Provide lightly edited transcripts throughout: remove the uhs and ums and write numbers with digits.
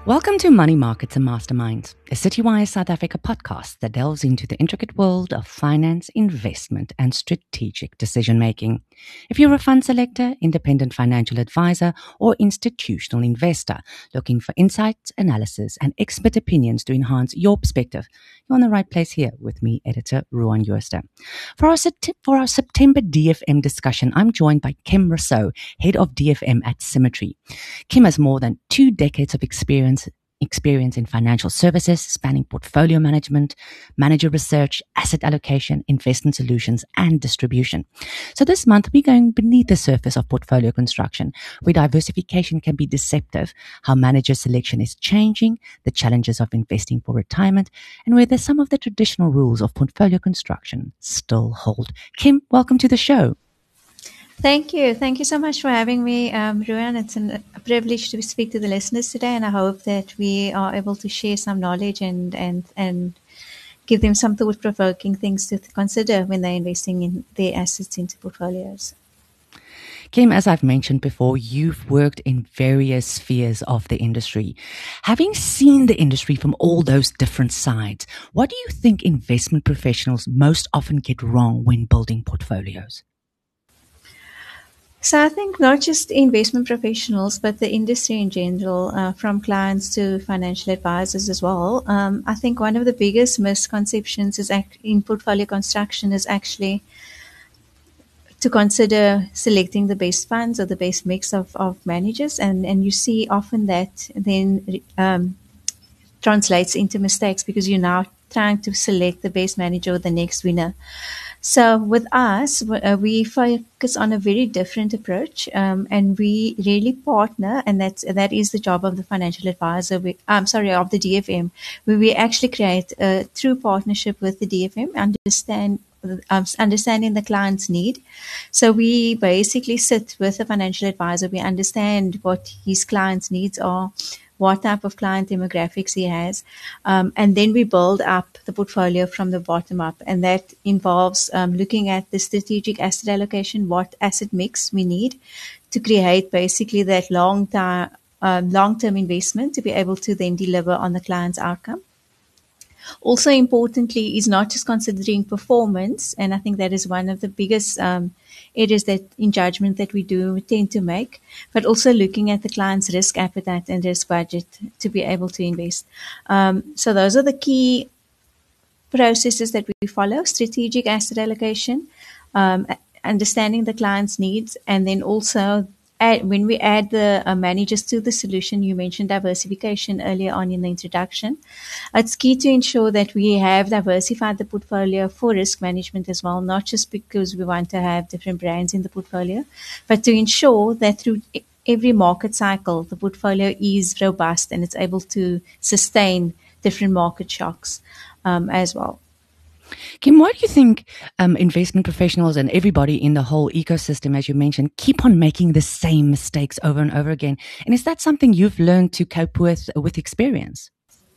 Welcome to Money Markets and Masterminds, a Citywire South Africa podcast that delves into the intricate world of finance, investment, and strategic decision-making. If you're a fund selector, independent financial advisor, or institutional investor looking for insights, analysis, and expert opinions to enhance your perspective, you're in the right place here with me, editor Ruan Jooste. For our September DFM discussion, I'm joined by Kim Rousseau, head of DFM at Symmetry. Kim has more than 2 decades of experience in financial services, spanning portfolio management, manager research, asset allocation, investment solutions, and distribution. So this month, we're going beneath the surface of portfolio construction, where diversification can be deceptive, how manager selection is changing, the challenges of investing for retirement, and whether some of the traditional rules of portfolio construction still hold. Kim, welcome to the show. Thank you. Thank you so much for having me, Ruan. It's a privilege to speak to the listeners today, and I hope that we are able to share some knowledge and give them some thought-provoking things to consider when they're investing in their assets into portfolios. Kim, as I've mentioned before, you've worked in various spheres of the industry. Having seen the industry from all those different sides, what do you think investment professionals most often get wrong when building portfolios? So I think not just investment professionals, but the industry in general, from clients to financial advisors as well. I think one of the biggest misconceptions in portfolio construction is actually to consider selecting the best funds or the best mix of managers. And you see often that then translates into mistakes because you're now trying to select the best manager or the next winner. So with us, we focus on a very different approach, and we really partner, and that is the job of the financial advisor. Of the DFM, where we actually create a true partnership with the DFM, understanding the client's need. So we basically sit with the financial advisor. We understand what his client's needs are, what type of client demographics he has, and then we build up the portfolio from the bottom up, and that involves looking at the strategic asset allocation, what asset mix we need to create basically that long-term investment to be able to then deliver on the client's outcome. Also importantly is not just considering performance, and I think that is one of the biggest areas that in judgment that we tend to make, but also looking at the client's risk appetite and risk budget to be able to invest. So those are the key processes that we follow: strategic asset allocation, understanding the client's needs, and then also when we add the managers to the solution. You mentioned diversification earlier on in the introduction. It's key to ensure that we have diversified the portfolio for risk management as well, not just because we want to have different brands in the portfolio, but to ensure that through every market cycle, the portfolio is robust and it's able to sustain different market shocks as well. Kim, why do you think investment professionals and everybody in the whole ecosystem, as you mentioned, keep on making the same mistakes over and over again? And is that something you've learned to cope with experience?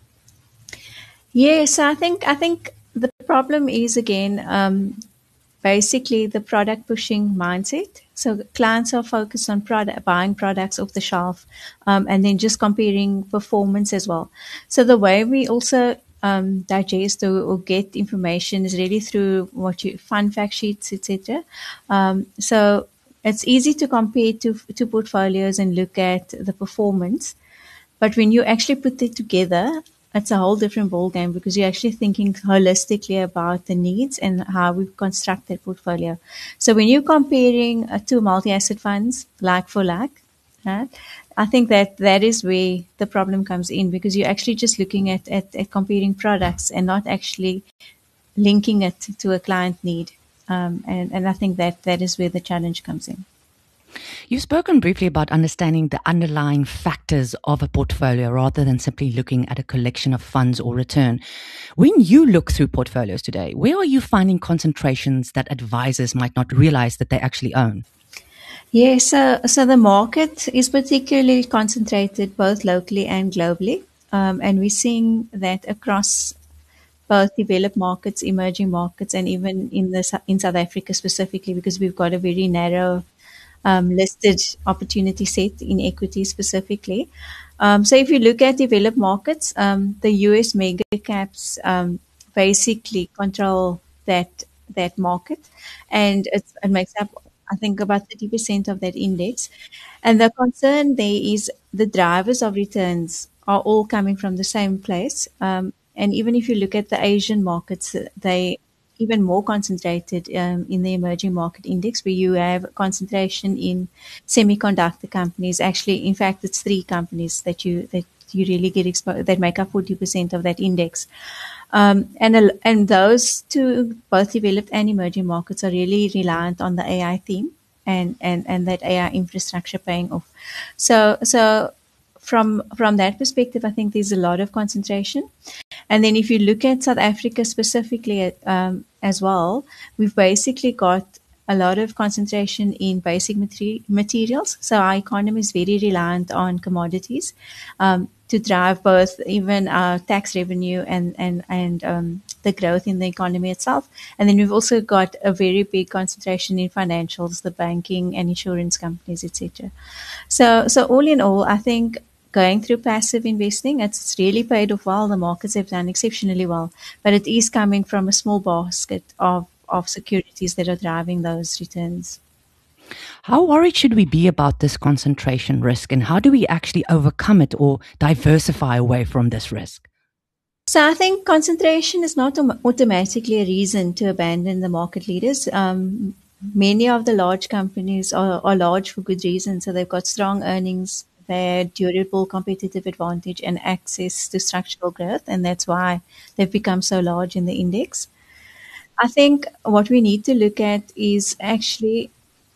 Yes, I think the problem is, again, basically the product pushing mindset. So clients are focused on buying products off the shelf, and then just comparing performance as well. So the way we also digest or get information is really through fund fact sheets, etc. So it's easy to compare to portfolios and look at the performance, but when you actually put it together, it's a whole different ballgame because you're actually thinking holistically about the needs and how we've constructed portfolio. So when you're comparing two multi-asset funds like for like, right, I think that is where the problem comes in, because you're actually just looking at comparing products and not actually linking it to a client need. And I think that is where the challenge comes in. You've spoken briefly about understanding the underlying factors of a portfolio rather than simply looking at a collection of funds or return. When you look through portfolios today, where are you finding concentrations that advisors might not realize that they actually own? Yes, so the market is particularly concentrated both locally and globally, and we're seeing that across both developed markets, emerging markets, and even in South Africa specifically, because we've got a very narrow listed opportunity set in equity specifically. So if you look at developed markets, the US mega caps basically control that market, and it makes up, I think, about 30% of that index. And the concern there is the drivers of returns are all coming from the same place. And even if you look at the Asian markets, they even more concentrated in the emerging market index, where you have concentration in semiconductor companies. Actually, in fact, it's three companies that you really get exposed that make up 40% of that index. And those two, both developed and emerging markets, are really reliant on the AI theme and that AI infrastructure paying off. So from that perspective, I think there's a lot of concentration. And then if you look at South Africa specifically as well, we've basically got a lot of concentration in basic materials. So our economy is very reliant on commodities to drive both even our tax revenue and the growth in the economy itself. And then we've also got a very big concentration in financials, the banking and insurance companies, etc. So all in all, I think going through passive investing, it's really paid off well. The markets have done exceptionally well, but it is coming from a small basket of securities that are driving those returns. How worried should we be about this concentration risk, and how do we actually overcome it or diversify away from this risk? So I think concentration is not automatically a reason to abandon the market leaders. Many of the large companies are large for good reason. So they've got strong earnings, their durable competitive advantage, and access to structural growth. And that's why they've become so large in the index. I think what we need to look at is actually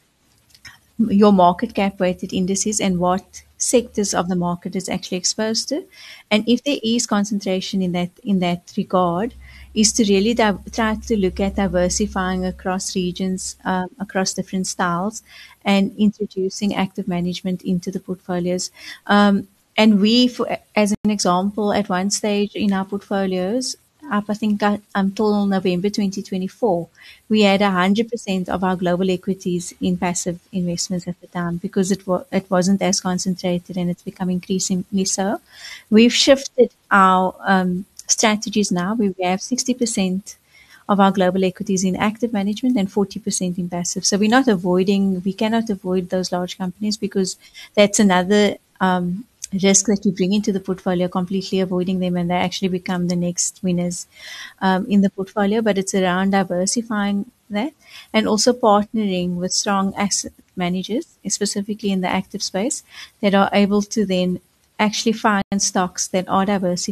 your market cap weighted indices and what sectors of the market is actually exposed to. And if there is concentration in that regard, is to really try to look at diversifying across regions, across different styles, and introducing active management into the portfolios. And we, as an example, at one stage in our portfolios, up I think until November 2024, we had 100% of our global equities in passive investments at the time because it wasn't as concentrated, and it's become increasingly so. We've shifted our strategies now. We have 60% of our global equities in active management and 40% in passive. So we cannot avoid those large companies because that's another risk that we bring into the portfolio, completely avoiding them, and they actually become the next winners in the portfolio. But it's around diversifying that and also partnering with strong asset managers, specifically in the active space, that are able to then actually find stocks that are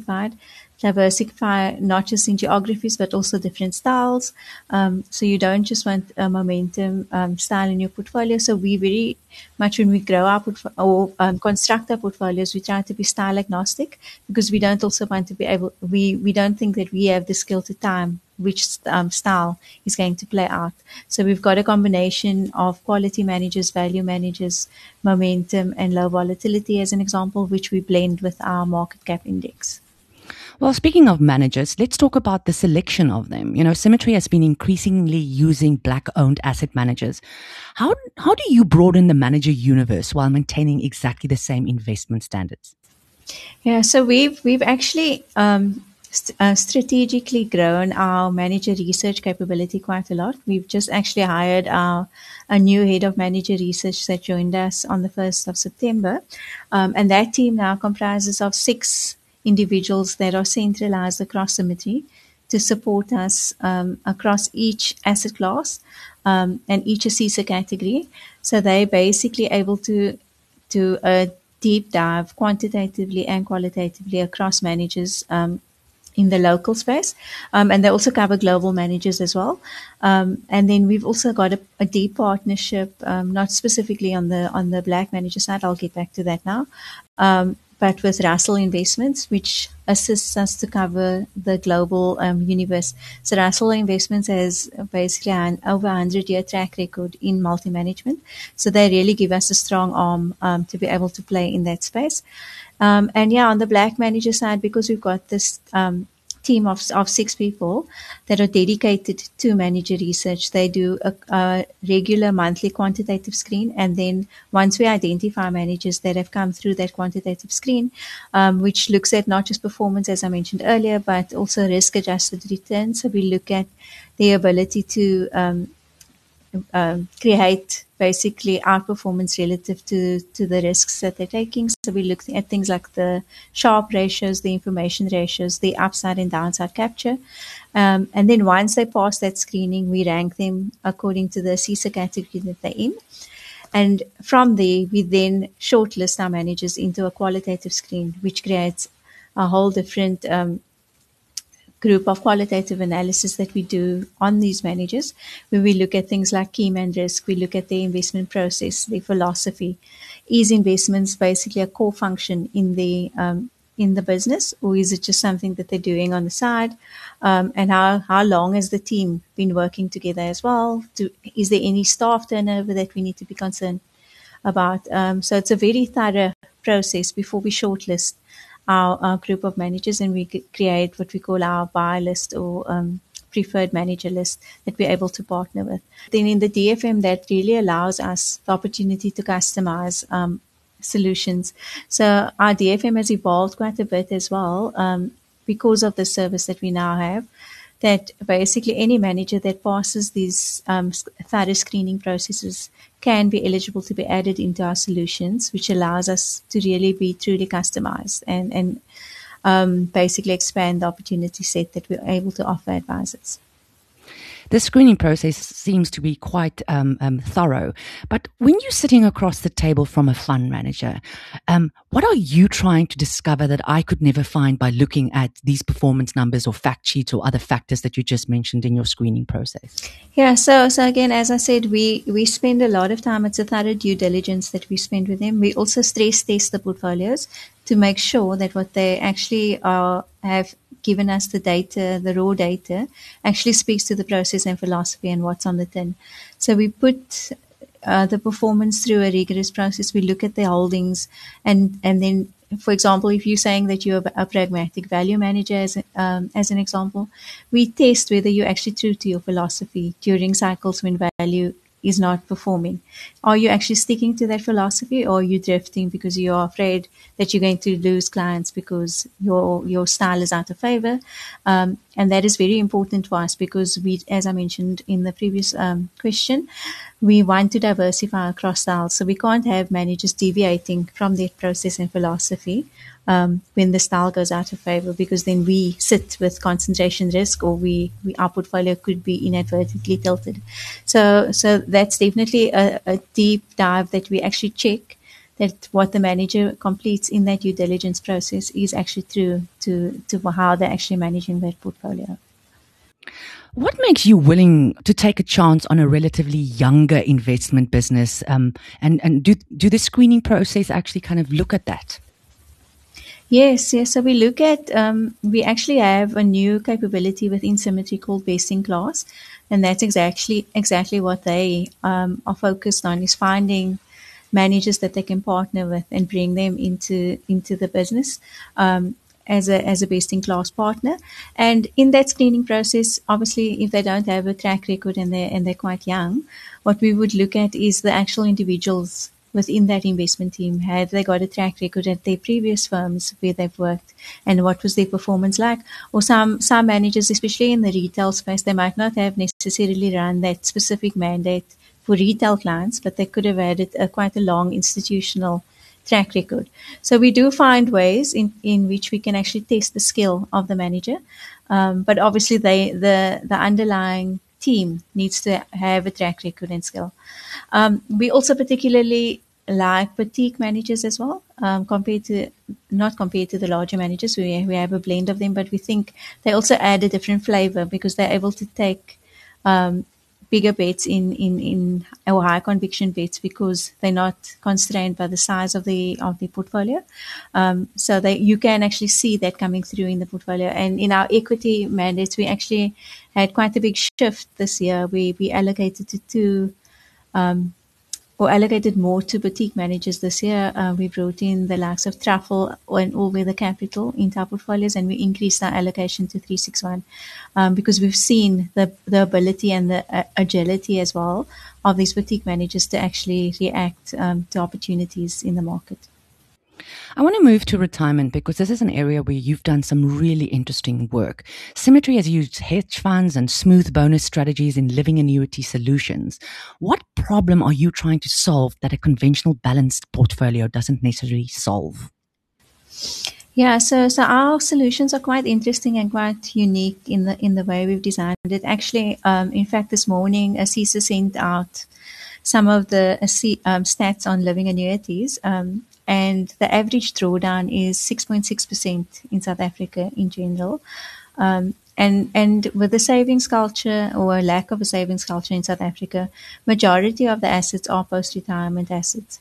diversify not just in geographies but also different styles. So you don't just want a momentum style in your portfolio. So we very much, when we grow our or construct our portfolios, we try to be style agnostic because we don't also want to be able. We don't think that we have the skill to time which style is going to play out. So we've got a combination of quality managers, value managers, momentum, and low volatility as an example, which we blend with our market cap index. Well, speaking of managers, let's talk about the selection of them. Symmetry has been increasingly using Black-owned asset managers. How do you broaden the manager universe while maintaining exactly the same investment standards? Yeah, so we've actually strategically grown our manager research capability quite a lot. We've just actually hired a new head of manager research that joined us on the 1st of September. And that team now comprises of 6 individuals that are centralized across Symmetry to support us across each asset class and each CISA category. So they're basically able to deep dive quantitatively and qualitatively across managers in the local space. And they also cover global managers as well. And then we've also got a deep partnership, not specifically on the Black manager side. I'll get back to that now. But with Russell Investments, which assists us to cover the global universe. So Russell Investments has basically an over 100-year track record in multi-management. So they really give us a strong arm to be able to play in that space. And yeah, on the Black manager side, because we've got this team of 6 people that are dedicated to manager research. They do a regular monthly quantitative screen, and then once we identify managers that have come through that quantitative screen, which looks at not just performance, as I mentioned earlier, but also risk-adjusted return. So we look at the ability to create basically outperformance relative to the risks that they're taking. So we look at things like the Sharpe ratios, the information ratios, the upside and downside capture. And then once they pass that screening, we rank them according to the CISA category that they're in. And from there, we then shortlist our managers into a qualitative screen, which creates a whole different group of qualitative analysis that we do on these managers, where we look at things like key man risk, we look at their investment process, their philosophy. Is investments basically a core function in the business, or is it just something that they're doing on the side? And how long has the team been working together as well? Is there any staff turnover that we need to be concerned about? So it's a very thorough process before we shortlist our group of managers, and we create what we call our buy list or preferred manager list that we're able to partner with. Then in the DFM, that really allows us the opportunity to customize solutions. So our DFM has evolved quite a bit as well because of the service that we now have, that basically any manager that passes these thorough screening processes can be eligible to be added into our solutions, which allows us to really be truly customized and basically expand the opportunity set that we're able to offer advisors. The screening process seems to be quite thorough. But when you're sitting across the table from a fund manager, what are you trying to discover that I could never find by looking at these performance numbers or fact sheets or other factors that you just mentioned in your screening process? Yeah, so again, as I said, we spend a lot of time. It's a thorough due diligence that we spend with them. We also stress test the portfolios to make sure that what they actually have given us, the data, the raw data, actually speaks to the process and philosophy and what's on the tin. So we put the performance through a rigorous process. We look at the holdings, and then, for example, if you're saying that you're a pragmatic value manager, as an example, we test whether you're actually true to your philosophy during cycles when value is not performing. Are you actually sticking to that philosophy, or are you drifting because you are afraid that you're going to lose clients because your style is out of favor? And that is very important for us because we, as I mentioned in the previous question, we want to diversify across styles. So we can't have managers deviating from their process and philosophy when the style goes out of favor, because then we sit with concentration risk, or our portfolio could be inadvertently tilted. So that's definitely a deep dive that we actually check that what the manager completes in that due diligence process is actually true to how they're actually managing their portfolio. What makes you willing to take a chance on a relatively younger investment business? And do the screening process actually kind of look at that? Yes. So we look at, we actually have a new capability within Symmetry called Best in Class. And that's exactly what they are focused on, is finding managers that they can partner with and bring them into the business as a best in class partner. And in that screening process, obviously, if they don't have a track record and they're quite young, what we would look at is the actual individuals within that investment team. Have they got a track record at their previous firms where they've worked, and what was their performance like? Or some managers, especially in the retail space, they might not have necessarily run that specific mandate for retail clients, but they could have had quite a long institutional track record. So we do find ways in which we can actually test the skill of the manager. But obviously the underlying team needs to have a track record and skill. We also particularly like boutique managers as well, not compared to the larger managers. We have a blend of them, but we think they also add a different flavor because they're able to take bigger bets in or high conviction bets because they're not constrained by the size of the portfolio. So you can actually see that coming through in the portfolio. And in our equity mandates, we actually had quite a big shift this year. We allocated to two or allocated more to boutique managers this year. We brought in the likes of Truffle and All Weather Capital into our portfolios, and we increased our allocation to 361 because we've seen the ability and the agility as well of these boutique managers to actually react to opportunities in the market. I want to move to retirement because this is an area where you've done some really interesting work. Symmetry has used hedge funds and smooth bonus strategies in living annuity solutions. What problem are you trying to solve that a conventional balanced portfolio doesn't necessarily solve? Yeah, so our solutions are quite interesting and quite unique in the way we've designed it. Actually, in fact, this morning, ASISA sent out some of the stats on living annuities, and the average drawdown is 6.6% in South Africa in general. And with the savings culture or a lack of a savings culture in South Africa, majority of the assets are post-retirement assets.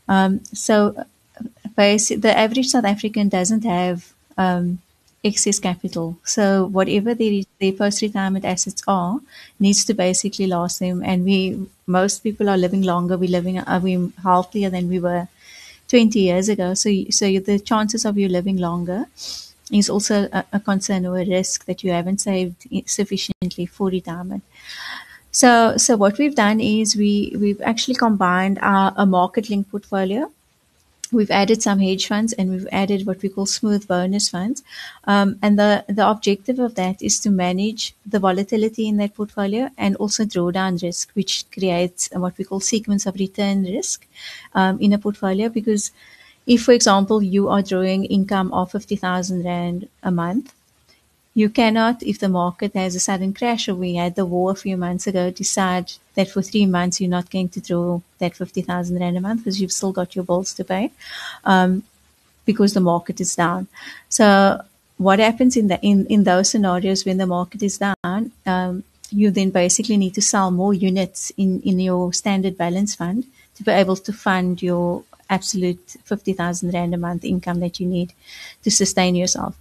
So the average South African doesn't have excess capital. So whatever their post-retirement assets are, needs to basically last them. And most people are living longer. We're healthier than we were 20 years ago. So the chances of you living longer is also a concern or a risk that you haven't saved sufficiently for retirement. So what we've done is we've actually combined a market-linked portfolio. We've added some hedge funds, and we've added what we call smooth bonus funds. And the objective of that is to manage the volatility in that portfolio and also drawdown risk, which creates what we call sequence of return risk in a portfolio. Because if, for example, you are drawing income of 50,000 Rand a month, you cannot, if the market has a sudden crash, or we had the war a few months ago, decide that for 3 months you're not going to draw that 50,000 Rand a month because you've still got your bills to pay because the market is down. So what happens in those scenarios when the market is down, you then basically need to sell more units in your standard balance fund to be able to fund your absolute 50,000 Rand a month income that you need to sustain yourself.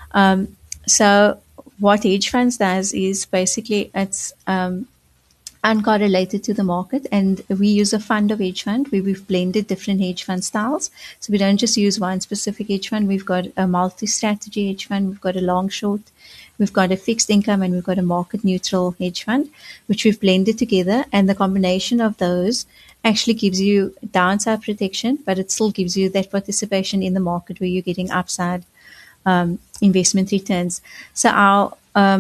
So what hedge funds does is basically it's uncorrelated to the market, and we use a fund of hedge fund where we've blended different hedge fund styles. So we don't just use one specific hedge fund. We've got a multi-strategy hedge fund, we've got a long short, we've got a fixed income, and we've got a market neutral hedge fund, which we've blended together. And the combination of those actually gives you downside protection, but it still gives you that participation in the market where you're getting upside investment returns. So our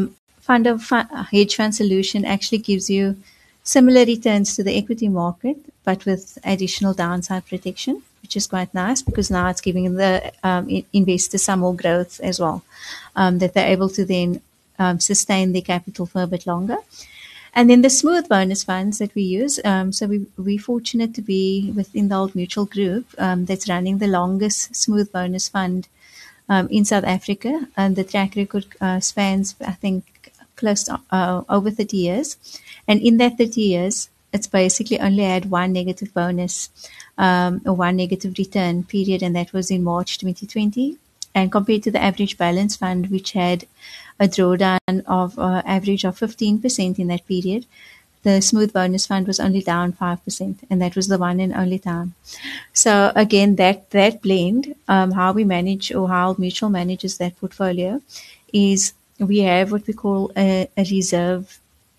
hedge fund solution actually gives you similar returns to the equity market, but with additional downside protection, which is quite nice because now it's giving the investors some more growth as well, that they're able to then sustain their capital for a bit longer. And then the smooth bonus funds that we use. So we're fortunate to be within the Old Mutual Group that's running the longest smooth bonus fund in South Africa, and the track record spans, I think, close to over 30 years. And in that 30 years, it's basically only had one negative bonus or one negative return period, and that was in March 2020. And compared to the average balance fund, which had a drawdown of average of 15% in that period, the smooth bonus fund was only down 5%, and that was the one and only time. So again, that blend, how we manage or how Mutual manages that portfolio is we have what we call a reserve.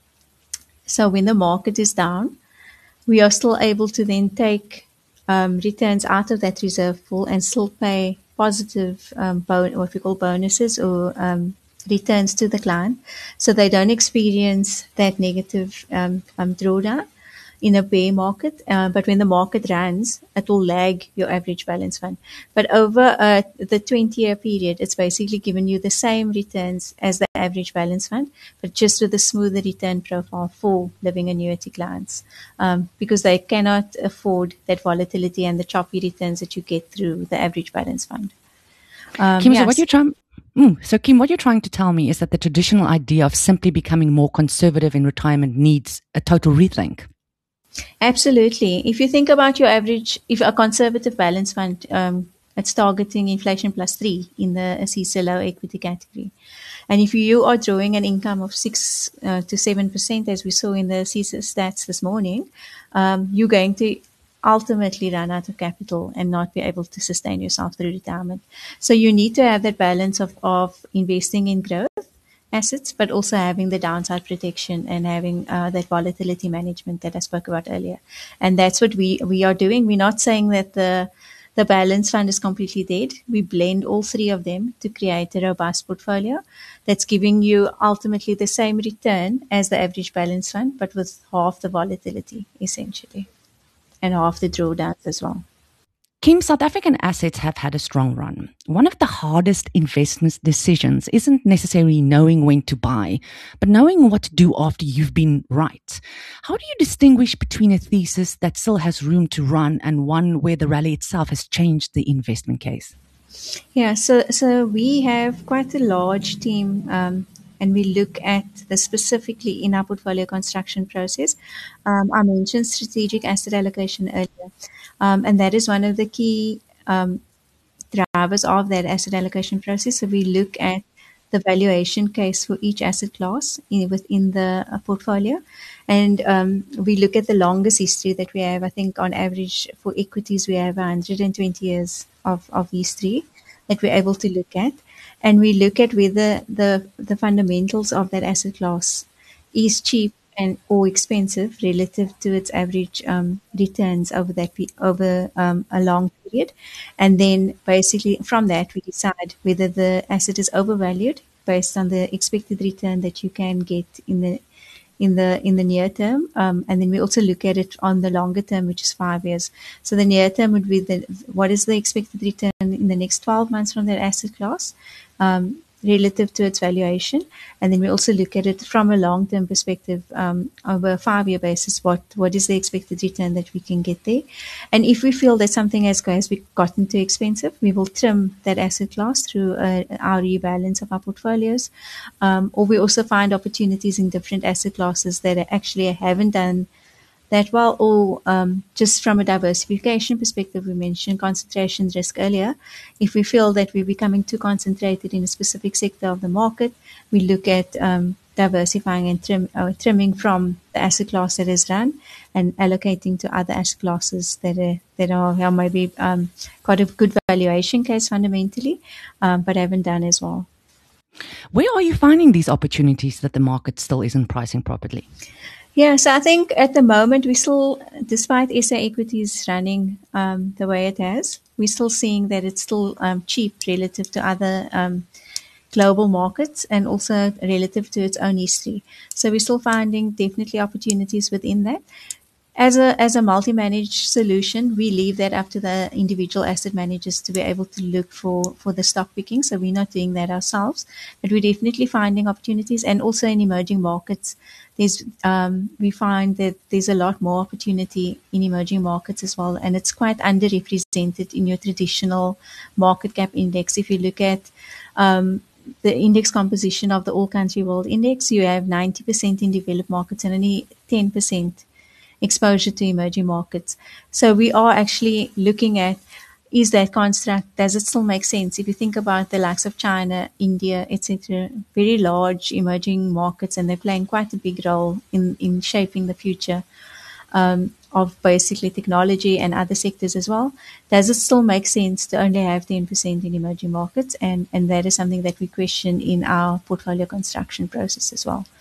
So when the market is down, we are still able to then take returns out of that reserve pool and still pay positive what we call bonuses or returns to the client, so they don't experience that negative drawdown in a bear market. But when the market runs, it will lag your average balance fund. But over the 20-year period, it's basically given you the same returns as the average balance fund, but just with a smoother return profile for living annuity clients, because they cannot afford that volatility and the choppy returns that you get through the average balance fund. Kim, so Kim, what you're trying to tell me is that the traditional idea of simply becoming more conservative in retirement needs a total rethink. Absolutely. If you think about your average, if a conservative balance fund, it's targeting inflation plus 3 in the ASISA low equity category. And if you are drawing an income of 6 to 7%, as we saw in the ASISA stats this morning, you're going to ultimately run out of capital and not be able to sustain yourself through retirement. So you need to have that balance of investing in growth assets, but also having the downside protection and having that volatility management that I spoke about earlier. And that's what we are doing. We're not saying that the balance fund is completely dead. We blend all three of them to create a robust portfolio that's giving you ultimately the same return as the average balance fund, but with half the volatility essentially and half the drawdowns as well. Kim, South African assets have had a strong run. One of the hardest investment decisions isn't necessarily knowing when to buy, but knowing what to do after you've been right. How do you distinguish between a thesis that still has room to run and one where the rally itself has changed the investment case? Yeah, so we have quite a large team, and we look at the specifically in our portfolio construction process. I mentioned strategic asset allocation earlier, and that is one of the key drivers of that asset allocation process. So we look at the valuation case for each asset class within the portfolio. And we look at the longest history that we have. I think on average for equities, we have 120 years of history that we're able to look at. And we look at whether the fundamentals of that asset class is cheap and or expensive relative to its average returns over a long period, and then basically from that we decide whether the asset is overvalued based on the expected return that you can get in the near term, and then we also look at it on the longer term, which is 5 years. So the near term would be what is the expected return in the next 12 months from that asset class, relative to its valuation, and then we also look at it from a long-term perspective, over a 5-year basis. What is the expected return that we can get there? And if we feel that something has gotten too expensive, we will trim that asset class through our rebalance of our portfolios, or we also find opportunities in different asset classes that actually haven't done that well, or just from a diversification perspective, we mentioned concentration risk earlier. If we feel that we're becoming too concentrated in a specific sector of the market, we look at diversifying and trimming from the asset class that is run and allocating to other asset classes that are maybe got a good valuation case fundamentally, but haven't done as well. Where are you finding these opportunities that the market still isn't pricing properly? Yeah, so I think at the moment we still, despite SA equities running the way it has, we're still seeing that it's still cheap relative to other global markets and also relative to its own history. So we're still finding definitely opportunities within that. As a multi-managed solution, we leave that up to the individual asset managers to be able to look for the stock picking. So we're not doing that ourselves, but we're definitely finding opportunities. And also in emerging markets, we find that there's a lot more opportunity in emerging markets as well, and it's quite underrepresented in your traditional market cap index. If you look at the index composition of the All Country World Index, you have 90% in developed markets and only 10% exposure to emerging markets. So we are actually looking at, is that construct, does it still make sense? If you think about the likes of China, India, etc., very large emerging markets, and they're playing quite a big role in shaping the future of basically technology and other sectors as well. Does it still make sense to only have 10% in emerging markets? And that is something that we question in our portfolio construction process as well.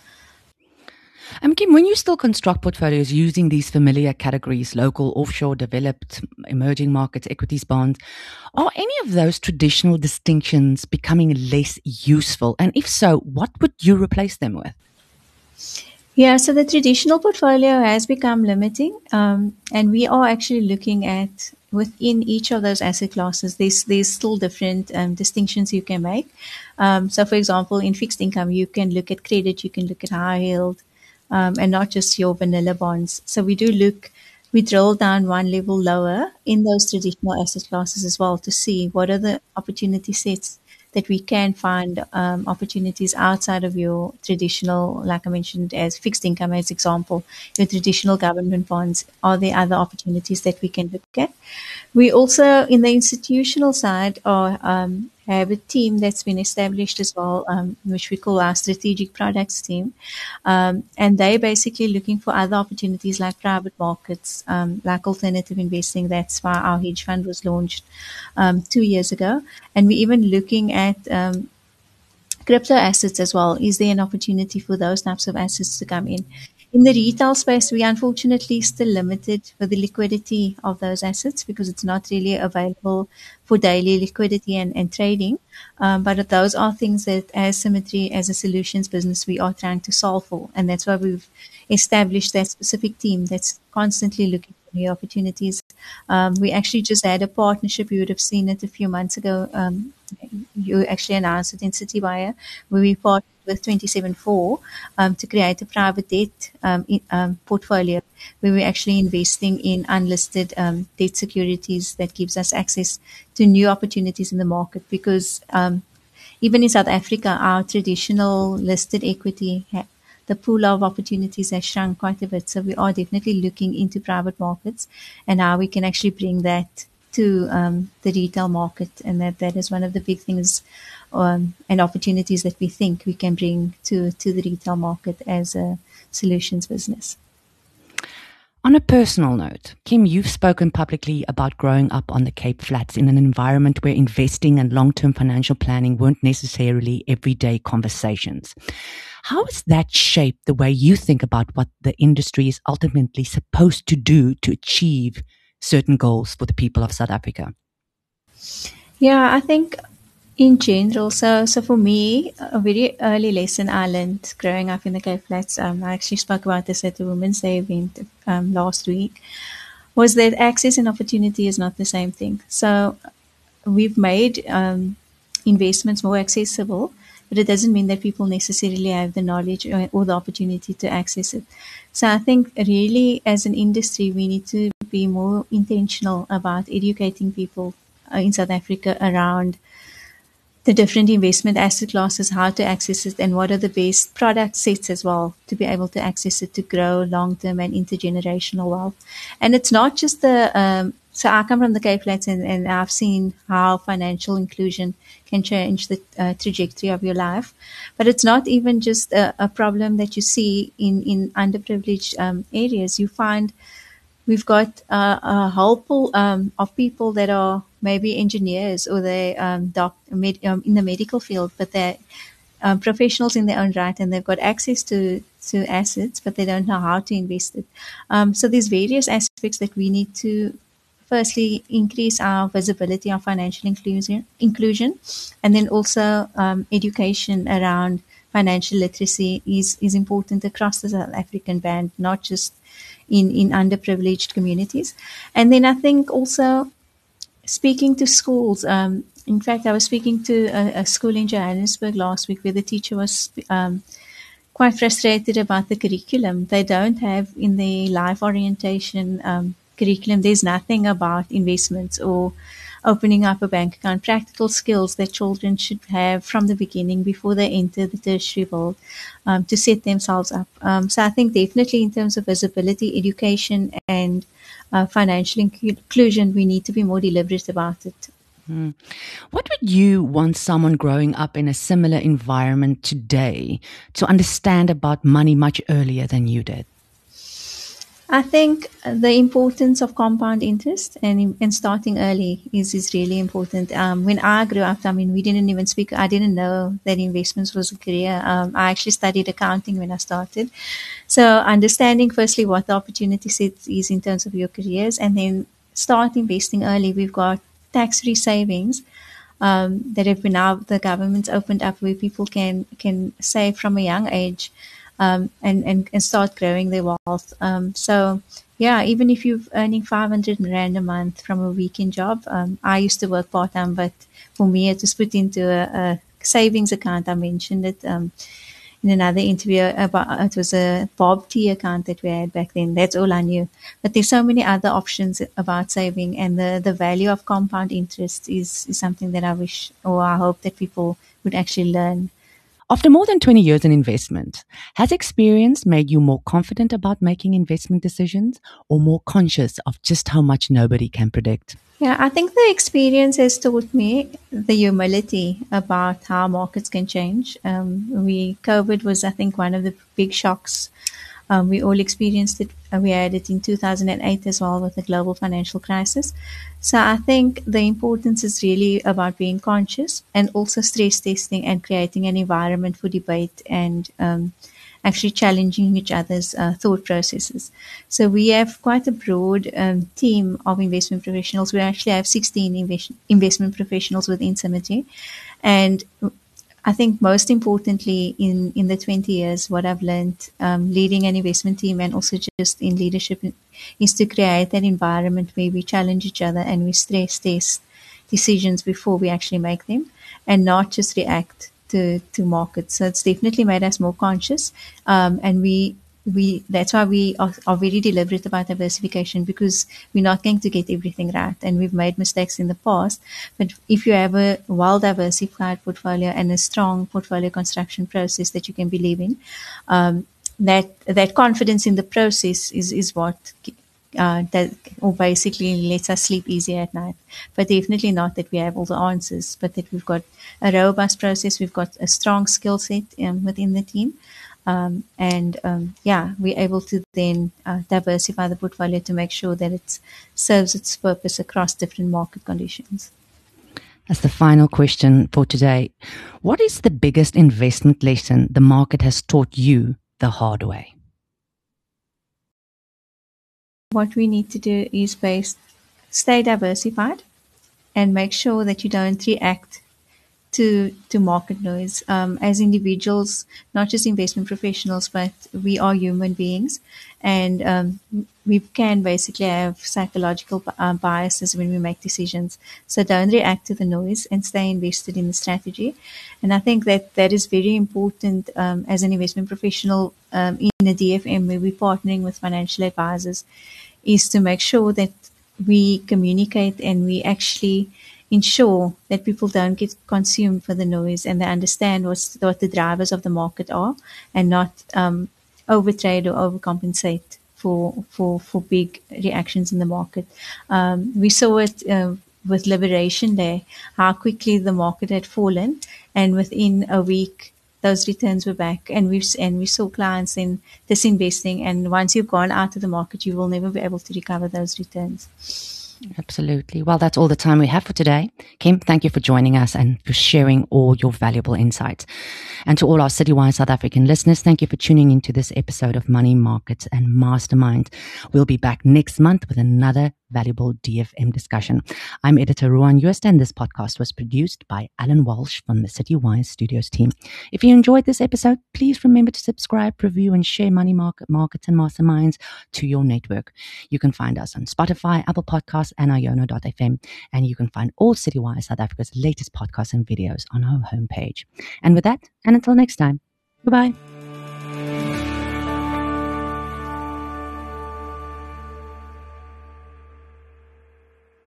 Kim, when you still construct portfolios using these familiar categories, local, offshore, developed, emerging markets, equities, bonds, are any of those traditional distinctions becoming less useful? And if so, what would you replace them with? Yeah, so the traditional portfolio has become limiting, and we are actually looking at within each of those asset classes, there's still different distinctions you can make. So, for example, in fixed income, you can look at credit, you can look at high yield, and not just your vanilla bonds. So we drill down one level lower in those traditional asset classes as well to see what are the opportunity sets that we can find opportunities outside of your traditional, like I mentioned, as fixed income as example, your traditional government bonds. Are there other opportunities that we can look at? We also, in the institutional side, are have a team that's been established as well, which we call our strategic products team. And they're basically looking for other opportunities like private markets, like alternative investing. That's why our hedge fund was launched 2 years ago. And we're even looking at crypto assets as well. Is there an opportunity for those types of assets to come in? In the retail space, we unfortunately still limited with the liquidity of those assets because it's not really available for daily liquidity and trading. But those are things that, as Symmetry, as a solutions business, we are trying to solve for. And that's why we've established that specific team that's constantly looking for new opportunities. We actually just had a partnership. You would have seen it a few months ago. You actually announced it in CityWire, where we partnered with 274 to create a private debt portfolio where we're actually investing in unlisted debt securities that gives us access to new opportunities in the market because even in South Africa, our traditional listed equity, the pool of opportunities has shrunk quite a bit. So we are definitely looking into private markets and how we can actually bring that to the retail market. And that is one of the big things and opportunities that we think we can bring to the retail market as a solutions business. On a personal note, Kim, you've spoken publicly about growing up on the Cape Flats in an environment where investing and long-term financial planning weren't necessarily everyday conversations. How has that shaped the way you think about what the industry is ultimately supposed to do to achieve certain goals for the people of South Africa? Yeah, I think in general, so for me, a very early lesson I learned growing up in the Cape Flats, I actually spoke about this at the Women's Day event last week, was that access and opportunity is not the same thing. So we've made investments more accessible, but it doesn't mean that people necessarily have the knowledge or the opportunity to access it. So I think really as an industry, we need to be more intentional about educating people in South Africa around the different investment asset classes, how to access it, and what are the best product sets as well to be able to access it to grow long-term and intergenerational wealth. And it's not just so I come from the Cape Flats and I've seen how financial inclusion can change the trajectory of your life. But it's not even just a problem that you see in underprivileged areas. You find we've got a whole pool of people that are maybe engineers or they in the medical field, but they're professionals in their own right, and they've got access to assets, but they don't know how to invest it. So there's various aspects that we need to firstly increase our visibility of financial inclusion, and then also education around financial literacy is important across the South African band, not just in underprivileged communities. And then I think also speaking to schools. In fact, I was speaking to a school in Johannesburg last week where the teacher was quite frustrated about the curriculum. They don't have in the life orientation curriculum, there's nothing about investments or opening up a bank account, practical skills that children should have from the beginning before they enter the tertiary world to set themselves up. So I think definitely in terms of visibility, education, and financial inclusion, we need to be more deliberate about it. What would you want someone growing up in a similar environment today to understand about money much earlier than you did? I think the importance of compound interest and starting early is really important. When I grew up, I mean, we didn't even speak. I didn't know that investments was a career. I actually studied accounting when I started. So understanding firstly what the opportunity set is in terms of your careers, and then start investing early. We've got tax-free savings that have been now the government's opened up where people can save from a young age. And start growing their wealth. So, yeah, even if you're earning 500 Rand a month from a weekend job, I used to work part-time, but for me, it was put into a savings account. I mentioned it in another interview about it was a Bob T account that we had back then. That's all I knew. But there's so many other options about saving, and the value of compound interest is something that I wish or I hope that people would actually learn. After more than 20 years in investment, has experience made you more confident about making investment decisions or more conscious of just how much nobody can predict? Yeah, I think the experience has taught me the humility about how markets can change. COVID was, I think, one of the big shocks. We all experienced it. We had it in 2008 as well with the global financial crisis. So I think the importance is really about being conscious and also stress testing and creating an environment for debate and actually challenging each other's thought processes. So we have quite a broad team of investment professionals. We actually have 16 investment professionals within Symmetry. And I think most importantly in the 20 years, what I've learned leading an investment team and also just in leadership is to create that environment where we challenge each other and we stress test decisions before we actually make them and not just react to markets. So it's definitely made us more conscious. And we that's why we are very deliberate about diversification, because we're not going to get everything right, and we've made mistakes in the past. But if you have a well diversified portfolio and a strong portfolio construction process that you can believe in, that confidence in the process is what that or basically lets us sleep easier at night. But definitely not that we have all the answers, but that we've got a robust process, we've got a strong skill set within the team. We're able to then diversify the portfolio to make sure that it serves its purpose across different market conditions. As the final question for today, what is the biggest investment lesson the market has taught you the hard way? What we need to do is stay diversified and make sure that you don't react to market noise. As individuals, not just investment professionals, but we are human beings, and we can basically have psychological biases when we make decisions. So don't react to the noise and stay invested in the strategy. And I think that is very important as an investment professional in a DFM where we're partnering with financial advisors, is to make sure that we communicate and we actually ensure that people don't get consumed for the noise and they understand what the drivers of the market are, and not overtrade or overcompensate for big reactions in the market. We saw it with Liberation Day, how quickly the market had fallen, and within a week those returns were back, and we saw clients in disinvesting, and once you've gone out of the market, you will never be able to recover those returns. Absolutely. Well, that's all the time we have for today. Kim, thank you for joining us and for sharing all your valuable insights. And to all our Citywire South African listeners, thank you for tuning into this episode of Money Markets and Mastermind. We'll be back next month with another valuable DFM discussion. I'm editor Ruan Joost, and this podcast was produced by Alan Walsh from the Citywire Studios team. If you enjoyed this episode, please remember to subscribe, review, and share Money Markets and Masterminds to your network. You can find us on Spotify, Apple Podcasts, and iono.fm, and you can find all Citywire South Africa's latest podcasts and videos on our homepage. And with that, and until next time, goodbye.